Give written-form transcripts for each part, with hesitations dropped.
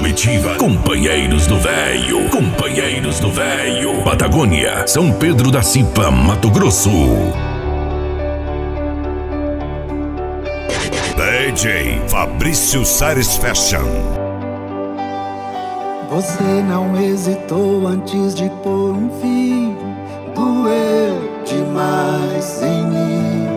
comitiva. Companheiros do Véio. Companheiros do Véio. Patagônia, São Pedro da Cipa, Mato Grosso. DJ Fabrício Sares Fashion. Você não hesitou antes de pôr um fim. Doeu demais em mim.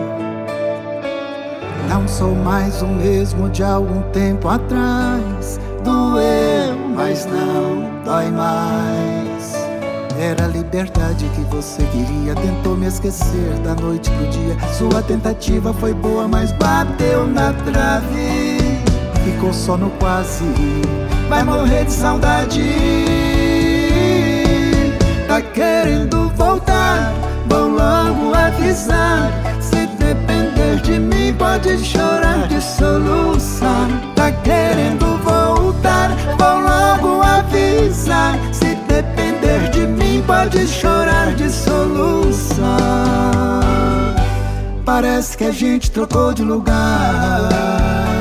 Não sou mais o mesmo de algum tempo atrás. Doeu, mas não dói mais. Era a liberdade que você queria. Tentou me esquecer da noite pro dia. Sua tentativa foi boa, mas bateu na trave. Ficou só no quase. Vai morrer de saudade. Tá querendo voltar? Vou logo avisar. Se depender de mim, pode chorar de soluçar. Tá querendo voltar? Vou logo avisar. Se depender de mim, pode chorar de soluçar. Parece que a gente trocou de lugar.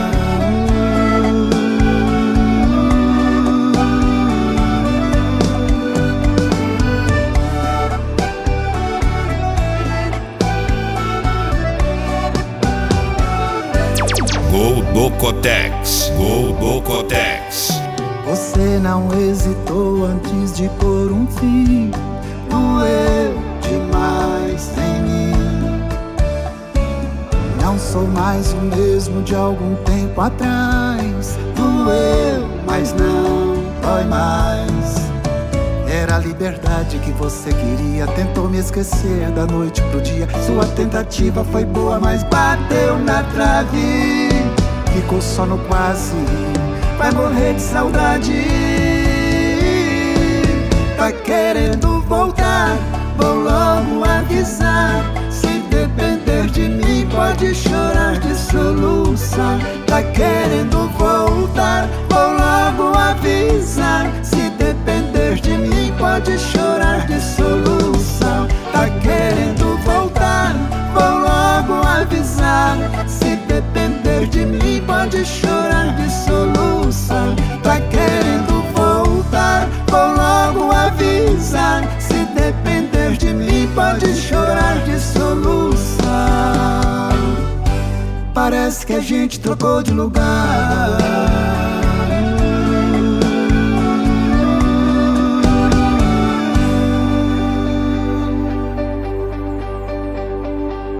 Goldocotex. Goldocotex. Você não hesitou antes de pôr um fim. Doeu demais em mim. Não sou mais o mesmo de algum tempo atrás. Doeu, mas não dói mais. Era a liberdade que você queria. Tentou me esquecer da noite pro dia. Sua tentativa foi boa, mas bateu na trave. Ficou só no quase. Vai morrer de saudade. Tá querendo voltar? Vou logo avisar. Se depender de mim, pode chorar de soluçar. Tá querendo voltar? Vou logo avisar. Se depender de mim, pode chorar de solução. Tá querendo voltar? Vou logo avisar. Se depender de mim, pode chorar de solução. Tá querendo voltar? Vou logo avisar. Se depender de mim, pode chorar de solução. Parece que a gente trocou de lugar.